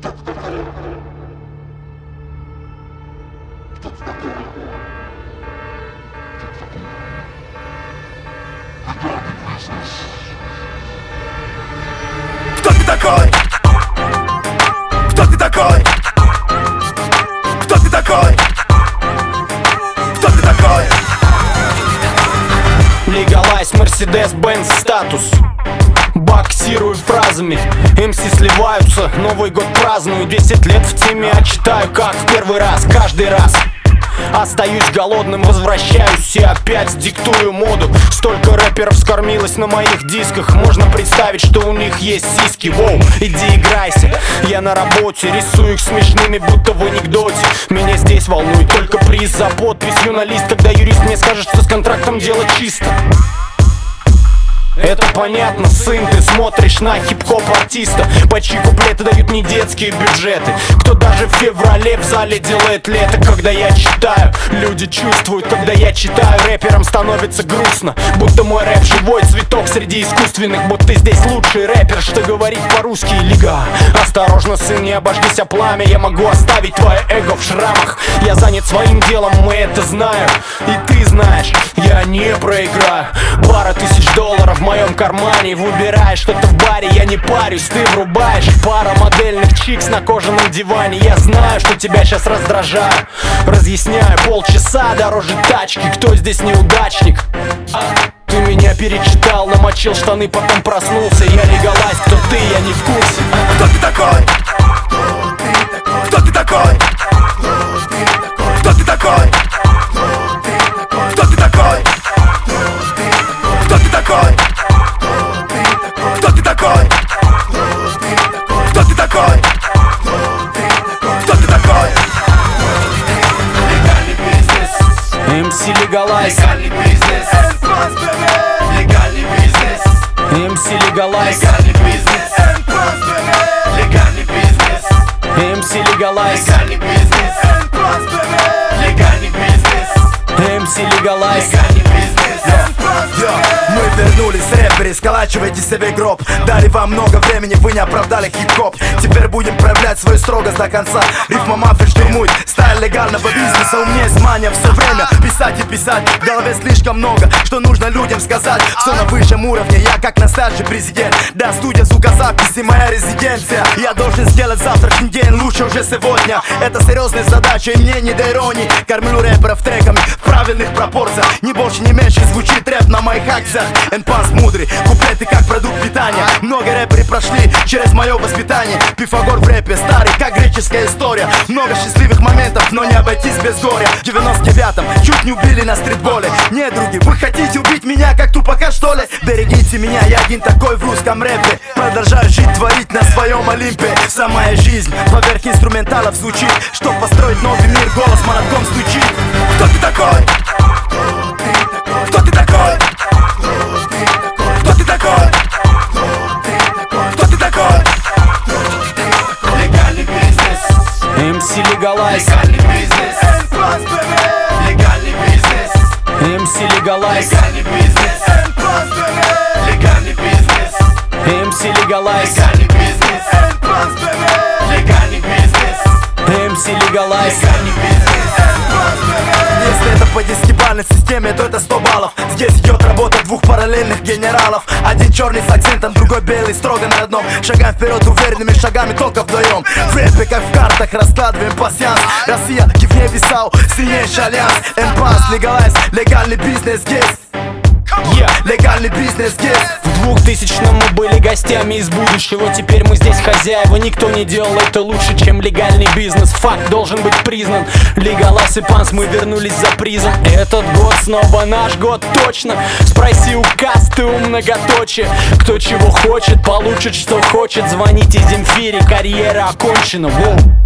Кто ты такой? Кто ты такой? Кто ты такой? Кто ты такой? Legalize, Mercedes-Benz статус. Боксирую фразами, МС сливаются, Новый год праздную, 10 лет в теме, а читаю как в первый раз, каждый раз. Остаюсь голодным, возвращаюсь и опять диктую моду. Столько рэперов скормилось на моих дисках, можно представить, что у них есть сиськи. Воу, иди играйся, я на работе, рисую их смешными, будто в анекдоте. Меня здесь волнует только приз за подписью на лист, когда юрист мне скажет, что с контрактом дело чисто. Это понятно, сын, ты смотришь на хип-хоп артиста, по чьи куплеты дают не детские бюджеты. Кто даже в феврале в зале делает лето. Когда я читаю, люди чувствуют. Когда я читаю, рэперам становится грустно, будто мой рэп живой цветок среди искусственных. Будто здесь лучший рэпер, что говорит по-русски. Лига, осторожно, сын, не обожгись о пламя. Я могу оставить твое эго в шрамах. Я занят своим делом, мы это знаем. И ты знаешь, я не проиграю. Пара тысяч долларов в моем кармане. Выбираешь что-то в баре, я не парюсь. Ты врубаешь пара модельных чикс на кожаном диване. Я знаю, что тебя сейчас раздражаю. Разъясняю полчаса дороже тачки. Кто здесь неудачник? Ты меня перечитал, намочил штаны, потом проснулся. Я Legalize, кто ты, я не в курсе. Кто ты такой? Кто ты такой? Кто ты такой? Кто ты такой? Кто ты такой? Кто ты такой? Кто ты такой? Кто ты такой? Легальный бизнес. МС Legalize. Легальный бизнес. Легальный бизнес. МС Legalize. Легальный бизнес. Легальный бизнес. МС Legalize. Легальный бизнес. Легальный бизнес. МС Legalize. Легальный бизнес. Мы вернулись, рэперы, сколачивайте себе гроб. Дали вам много времени, вы не оправдали хип-хоп. Теперь будем проявлять свою строгость до конца. Рифма мафия штурмует стиль легального бизнеса. У меня есть мания все время писать и писать. В голове слишком много, что нужно людям сказать. Все на высшем уровне, я как настоящий президент. Да, студия звукозаписи, моя резиденция. Я должен сделать завтрашний день лучше уже сегодня. Это серьезная задача и мне не до иронии. Кормлю рэперов треками в правильных пропорциях. Ни больше, ни меньше звучит рэп на моих акциях. Энпанс мудрый, куплеты как продукт питания. Много рэперы прошли через мое воспитание. Пифагор в рэпе старый, как греческая история. Много счастливых моментов, но не обойтись без горя. В 99-м чуть не убили на стритболе. Не, други, вы хотите убить меня как тупака, что ли? Берегите меня, я один такой в русском рэпе. Продолжаю жить, творить на своем Олимпе. Вся моя жизнь поверх инструменталов звучит. Чтоб построить новый мир, голос молотком стучит. Кто ты такой? Кто ты такой? Кто ты такой? Кто ты такой? Легальный бизнес. МС Legalize. Легальный бизнес. Легальный бизнес. МС Legalize. Легальный бизнес. Легальный бизнес. МС Legalize. Легальный бизнес. Легальный бизнес. МС Legalize. Легальный бизнес. Если это по десятибалльной системе, то это 100 баллов. Здесь идет работа двух параллельных генералов. Один черный с акцентом, другой белый, строго на одном. Шагаем вперед уверенными шагами, только вдвоем. В рэпе, как в картах, раскладываем пасьянс. Россия, кивне висал, сильнейший альянс. Энпанс, Legalize, легальный бизнес, гест. Легальный бизнес, гест. В 2000-м мы были гостями из будущего. Теперь мы здесь хозяева. Никто не делал это лучше, чем легальный бизнес. Факт должен быть признан. Legalize и Панс, мы вернулись за призом. Этот год снова наш год, точно. Спроси у касты, у многоточия. Кто чего хочет, получит что хочет. Звоните Земфире, карьера окончена. Воу.